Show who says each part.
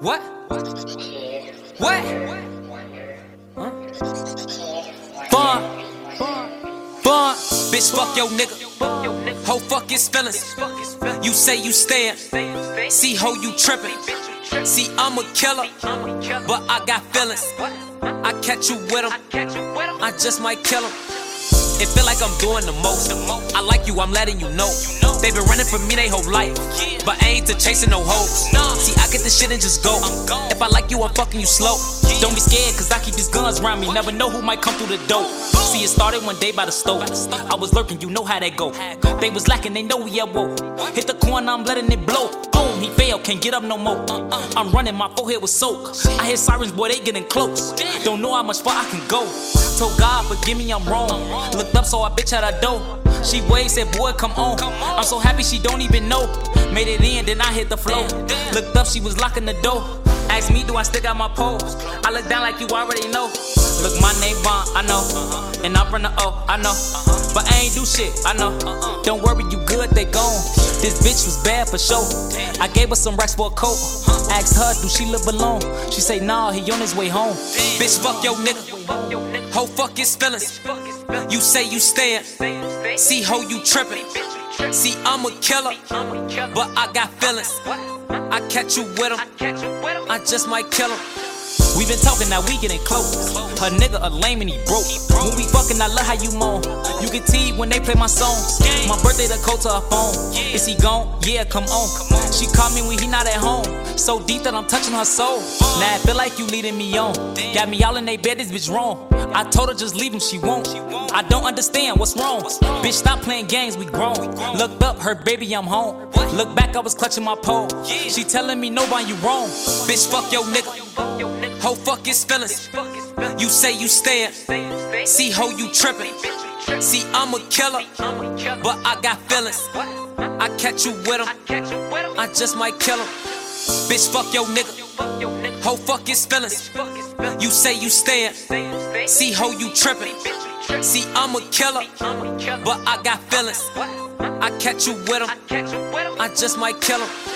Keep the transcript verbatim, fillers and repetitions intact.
Speaker 1: What? What? Huh? Fun. Fun. Bitch, fuck your nigga. Ho, fuck his feelings. You say you stayin'. See, ho, you trippin'. See, I'm a killer, but I got feelings. I catch you with 'em, I just might kill 'em. It feel like I'm doing the most. I like you, I'm letting you know. They been running from me they whole life, but I ain't to chasing no hoes. See, I get this shit and just go. If I like you, I'm fucking you slow. Don't be scared, cause I keep these guns around me. Never know who might come through the door. See, it started one day by the stove. I was lurking, you know how that go. They was lacking, they know we at war. Hit the corner, I'm letting it blow. Boom, he failed, can't get up no more. I'm running, my forehead was soaked. I hear sirens, boy, they getting close. Don't know how much far I can go. Told God, forgive me, I'm wrong. Looked up, saw a bitch at her door. She waved, said, boy, come on. I'm so happy she don't even know. Made it in, then I hit the floor. Looked up, she was locking the door. Asked me, do I stick out my pose? I look down like you already know. Look, my name Von, I know. And I'm from the O, I know. But I ain't do shit, I know. Don't worry, you good, they gone. This bitch was bad for sure. I gave her some racks for a coat. Asked her, do she live alone? She say, nah, he on his way home. Bitch, fuck your nigga. Ho, fuck his feelings. You say you stayin'. See, ho, you trippin'. See, I'm a killer, but I got feelings. I catch you with 'em, I just might kill 'em. We been talking, now we getting close. Her nigga a lame and he broke. When we fucking, I love how you moan. You get teed when they play my songs. My birthday, the code to her phone. Is he gone? Yeah, come on. She call me when he not at home. So deep that I'm touching her soul. Now I feel like you leading me on. Got me all in they bed, this bitch wrong. I told her just leave him, she won't. I don't understand what's wrong. Bitch, stop playing games, we grown. Looked up, her baby, I'm home. Look back, I was clutching my pole. She telling me nobody you wrong. Bitch, fuck your nigga. Ho, fuck his feelings. You say you stayin'. See, ho, you trippin'. See, I'm a killer, but I got feelings. I catch you with 'em, I just might kill 'em. Bitch, fuck your nigga. Ho, fuck his feelings. You say you stayin'. See, ho, you trippin'. See, I'm a killer, but I got feelings. I catch you with 'em, I just might kill 'em.